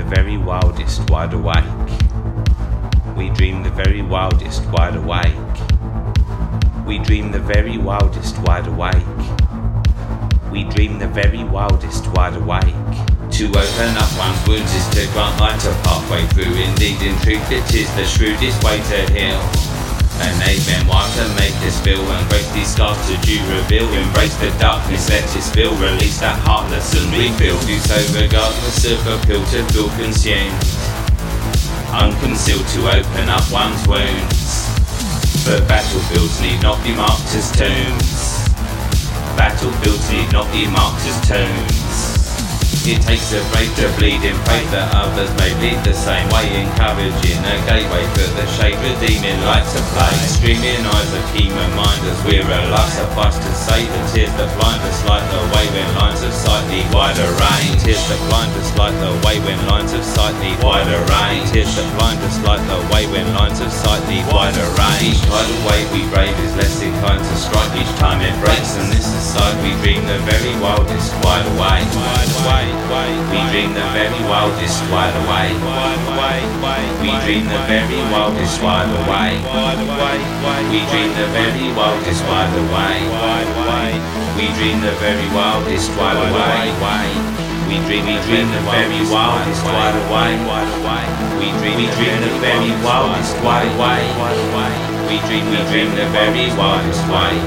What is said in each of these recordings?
very wildest wide awake. We dream the very wildest wide awake. We dream the very wildest wide awake. We dream the very wildest wide awake. To open up one's wounds is to grant light a pathway through. Indeed, in truth, it is the shrewdest way to heal. And aid memoir to make us feel. Embrace these scars to do reveal. Embrace the darkness, let it spill. Release that heartless and refill. Do so regardless of appeal to feel consumed. Unconcealed to open up one's wounds. But battlefields need not be marked as tombs. Battlefields need not be marked as tombs. It takes a brave to bleed in faith that others may bleed the same way. Encouraging a gateway for the shade, redeeming light to play. Streaming eyes of keen reminders we're alive. Suffice to say the tears that blind us like the way when lines of sight need wider range. Tears that blind us like the way when lines of sight need wider range. Tears that blind us like the way when lines of sight need wider range. Each tidal wave we brave is less inclined to strike each time it breaks. And this aside we dream the very wildest wide awake. We dream the very wildest wide awake. We dream the very wildest wide awake. We dream the very wildest wide awake. We dream the very wildest wide awake. We dream the very wildest wide awake. We dream the very wildest wide awake. We dream the very wildest wide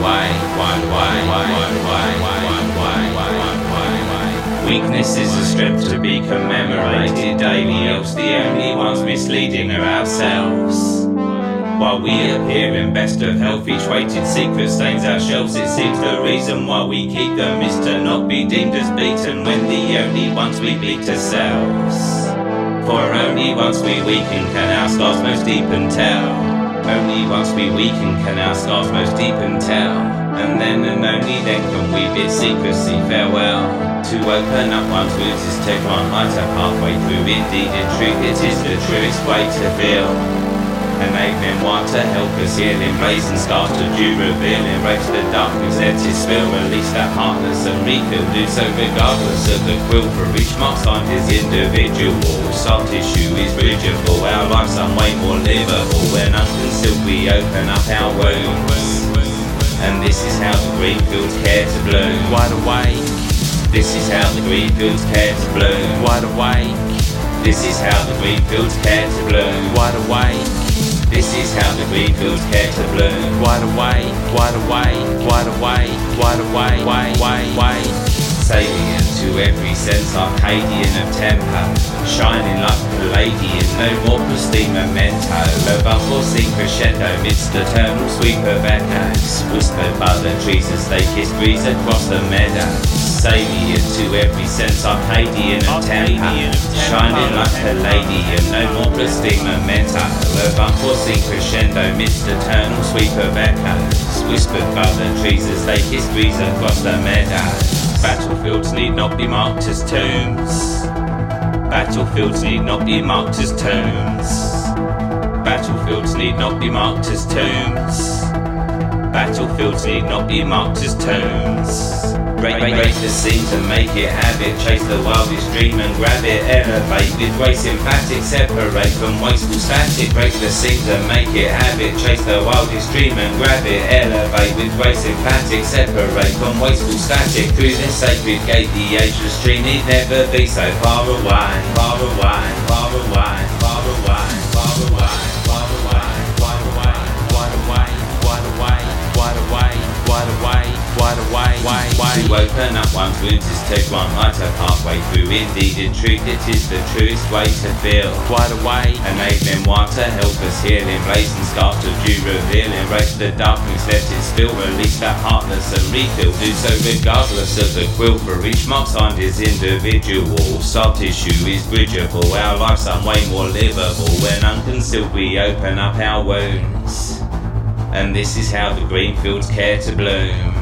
awake. Weakness is a strength to be commemorated daily, else the only ones misleading are ourselves. While we appear in best of health, each weighted secret stains our shelves. It seems the reason why we keep them is to not be deemed as beaten when the only ones we beat ourselves. For only once we weaken can our scars most deep and tell. Only once we weaken can our scars most deep and tell. And then and only then can we bid secrecy farewell. To open up one's wounds is to grant light a pathway through. Indeed, in truth, it is the truest way to feel. And aid memoir to help us heal. Emblazoned scars to do reveal. Embrace the darkness, let it spill. Release that heartless and refill. Do so regardless of the quill. For each mark signed is individual. Soft tissue is bridgeable. Our life some way more livable. When unconcealed we open up our wounds. And this is how the green fields care to bloom. Wide awake. This is how the green fields care to bloom. Wide awake. This is how the green fields care to bloom. Wide awake. This is how the green fields care to bloom. Wide awake, wide awake, wide awake, wide awake, wide. Salient to every sense, Arcadian of tempo, shining like Palladian, no more pristine memento. Of unforeseen crescendo midst eternal sweep of echoes, whispered by the trees as they kiss breeze across the meadow. Salient to every sense, Arcadian of tempo, shining like Palladian, no more pristine memento. Of unforeseen crescendo midst eternal sweep of echoes, whispered by the trees as they kiss breeze across the meadow. Battlefields need not be marked as tombs. Battlefields need not be marked as tombs. Battlefields need not be marked as tombs. Battlefields need not be marked as tombs. Break the scene to make it habit. Chase the wildest dream and grab it. Elevate with grace emphatic. Separate from wasteful static. Break the scene to make it habit. Chase the wildest dream and grab it. Elevate with grace emphatic. Separate from wasteful static. Through this sacred gate the ageless stream need never be so far away. Far away, far away, far away, far away, far away, wide away, wide away, wide away, wide away, wide away, wide away, wide away. To open up one's wounds is to grant light a pathway through. Indeed, in truth, it is the truest way to feel. Wide away, and aid memoir to help us heal. Emblazoned scars to do reveal. Embrace the darkness, let it spill. Release that heartless and refill. Do so regardless of the quill. For each mark signed is individual. Soft tissue is bridgeable. Our life some way more livable. When unconcealed we open up our wounds. And this is how the green fields care to bloom.